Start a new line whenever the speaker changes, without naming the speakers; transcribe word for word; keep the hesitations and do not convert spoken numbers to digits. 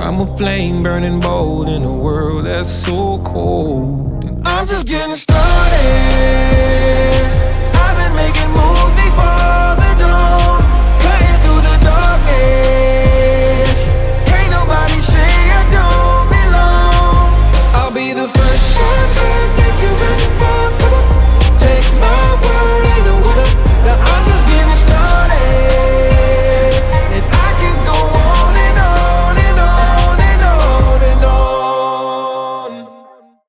I'm a flame burning bold in a world that's so cold. And I'm just getting started.